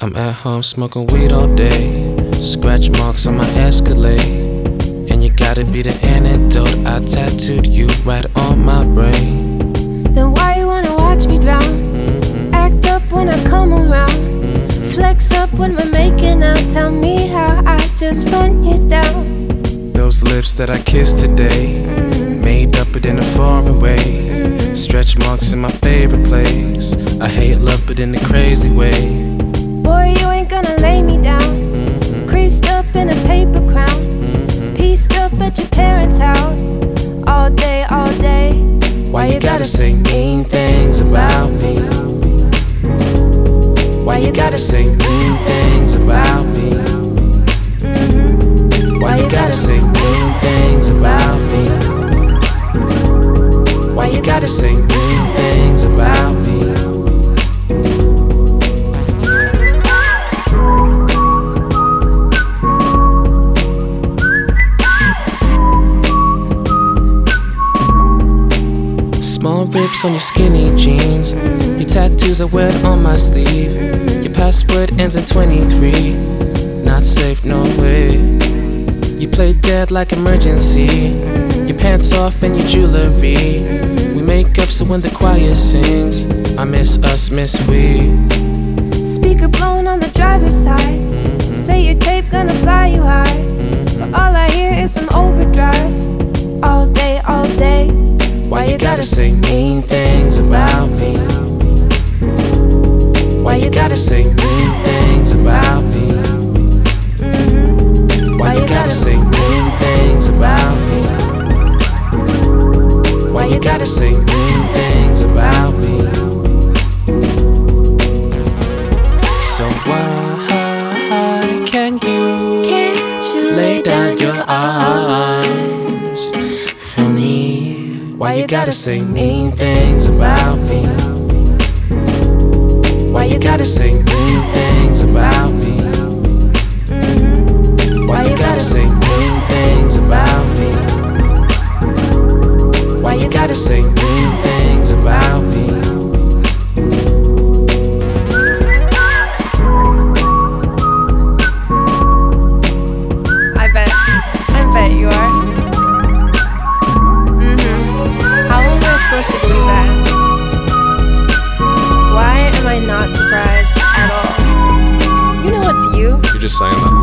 I'm at home smoking weed all day, scratch marks on my Escalade, and you gotta be the antidote. I tattooed you right on my brain. Then why you wanna watch me drown? Act up when I come around, flex up when we're making out. Tell me how I just run you down. Those lips that I kissed today, made up but in a foreign way. Stretch marks in my favorite place. I hate love but in a crazy way. Boy, you ain't gonna lay me down, creased up in a paper crown, pieced up at your parents' house, all day, all day. Why you gotta say mean things about me? Why you gotta say mean things about me? Why you gotta say mean things about me? Why you gotta say mean things about me? Small rips on your skinny jeans, your tattoos are wet on my sleeve. Your password ends in 23, not safe, no way. You play dead like emergency, your pants off and your jewelry. We make up so when the choir sings, I miss us, miss we. Speaker blown on the driver's side, say your tape gonna fly you high, but all I hear is some overdrive, all day, all day. Why you gotta say mean things about me? Why you gotta say mean things about me? Why you gotta say mean things about me? Why you gotta say mean things about me? So why can't you lay down your arms for me? Why you gotta say mean things about me? Why you gotta say mean things about me? Why you gotta say mean things about me? Why you gotta say mean things about me? I bet you are. How am I supposed to believe that? Why am I not surprised at all? You know it's you. You're just saying that.